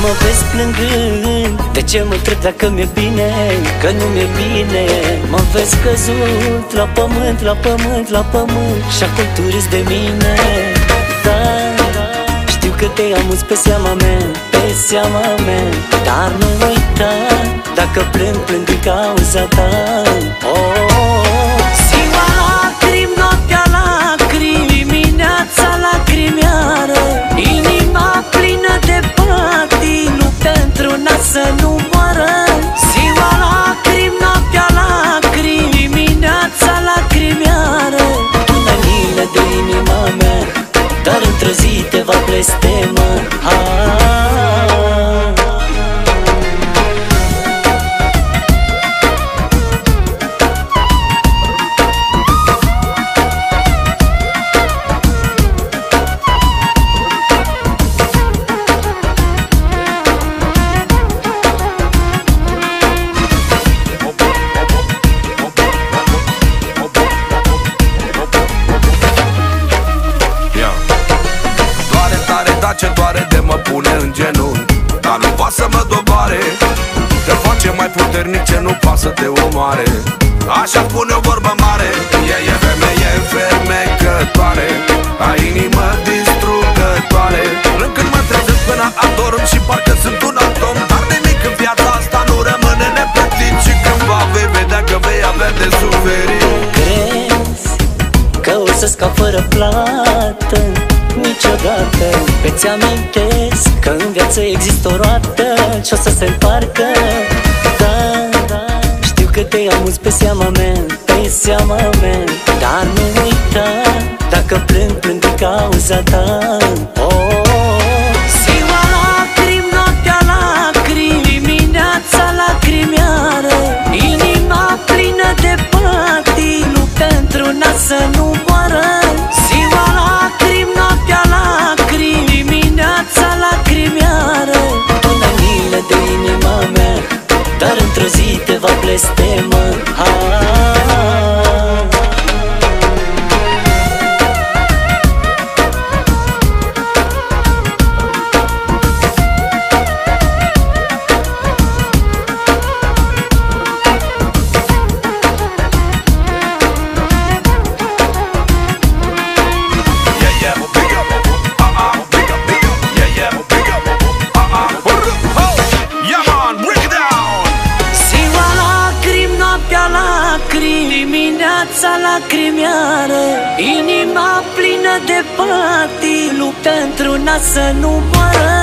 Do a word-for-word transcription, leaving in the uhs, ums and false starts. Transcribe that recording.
mă vezi plângând, de ce mă întreb dacă mi-e bine? Că nu mi-e bine. Mă vezi căzut la pământ, la pământ, la pământ, și acum tu râzi de mine. Da, știu că te amuzi pe seama mea, pe seama mea, dar nu uita, dacă plâng, plâng din cauza ta. Oh, oh, oh. Ziua lacrimi, noaptea lacrimi, dimineața lacrimiară, inima plină de patii, luptă într-una să nu moară. Ziua lacrimi, noaptea lacrimi, dimineața lacrimiară, tu n-ai milă de inima mea, dar într-o zi te va blestema. Ce doare de mă pune în genunchi, dar nu poate să mă doboare. Te face mai puternic ce nu pasă te omoare. Așa spune o vorbă mare, e, e femeie fermecătoare, a inimă distrugătoare. Plâng când mă trezesc până adorm și parcă sunt un atom, dar nimic în viața asta nu rămâne neplătit, și cândva vei vedea că vei avea de suferit. Crezi că o să scap fără plată? Niciodată. Îți amintesc că în viață există o roată și o să se întoarcă. Da, da, știu că te amuzi pe seama mea, pe seama mea, dar nu uita, dacă plâng, plâng din cauza ta. Oh, oh, oh. Ziua lacrimi, noaptea lacrimi, dimineața lacrimiară, inima plină de patii, luptă într-una să nu moară. Ziua lacrimi, noaptea lacrimi, dimineața lacrimiară, tu n-ai milă de inima mea, dar într-o zi te va blestema. Dimineața lacrimiară, inima plină de patii, luptă într-una să nu moară.